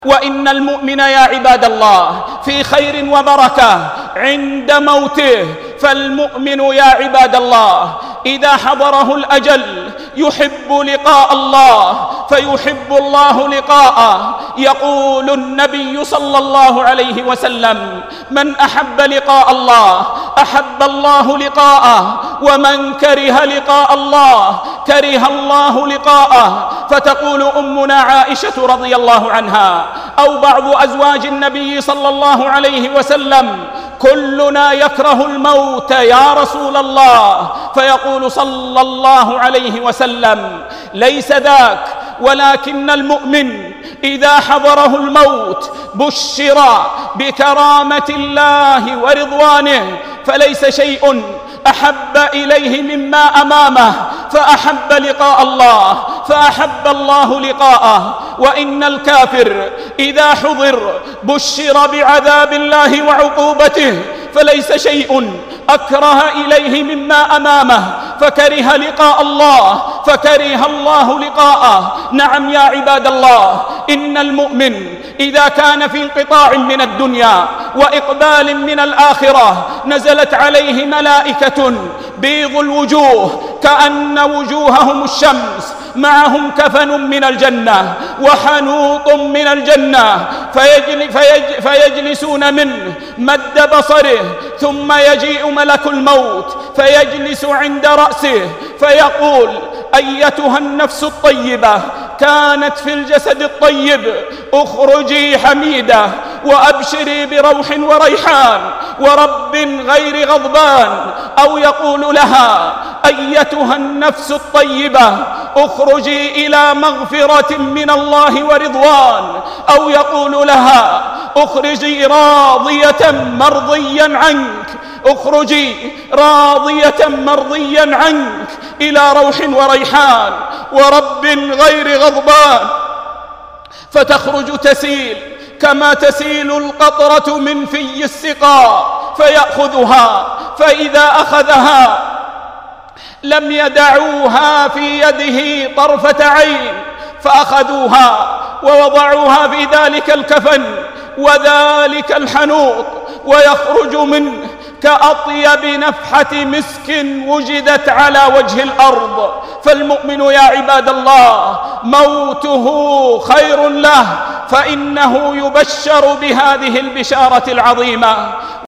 وإن المؤمن يا عباد الله في خير وبركة عند موته. فالمؤمن يا عباد الله إذا حضره الأجل يحب لقاء الله فيحب الله لقاءه. يقول النبي صلى الله عليه وسلم: من أحب لقاء الله أحب الله لقاءه، ومن كره لقاء الله كره الله لقاءه. فتقول أمنا عائشة رضي الله عنها أو بعض أزواج النبي صلى الله عليه وسلم: كلنا يكره الموت يا رسول الله. فيقول صلى الله عليه وسلم: ليس ذاك، ولكن المؤمن إذا حضره الموت بشر بكرامة الله ورضوانه، فليس شيء أحب إليه مما أمامه، فأحب لقاء الله فأحب الله لقاءه. وإن الكافر إذا حضر بشر بعذاب الله وعقوبته، فليس شيء أكره إليه مما أمامه، فكره لقاء الله فكره الله لقاءه. نعم يا عباد الله، إن المؤمن إذا كان في انقطاع من الدنيا وإقبال من الآخرة نزلت عليه ملائكة بيض الوجوه كأن وجوههم الشمس، معهم كفن من الجنة وحنوط من الجنة، فيجلسون منه مد بصره، ثم يجيء ملك الموت فيجلس عند رأسه فيقول: أيتها النفس الطيبة كانت في الجسد الطيب، اخرجي حميدة وأبشري بروح وريحان ورب غير غضبان. أو يقول لها: أيتها النفس الطيبة اخرجي إلى مغفرة من الله ورضوان. أو يقول لها: اخرجي راضية مرضيا عنك، اخرجي راضية مرضيا عنك إلى روح وريحان ورب غير غضبان. فتخرج تسيل كما تسيل القطرة من في السقاء فيأخذها، فإذا أخذها لم يدعوها في يده طرفة عين، فأخذوها ووضعوها في ذلك الكفن وذلك الحنوط، ويخرج منه كأطيب نفحة مسك وجدت على وجه الأرض. فالمؤمن يا عباد الله موته خير له، فإنه يبشر بهذه البشارة العظيمة.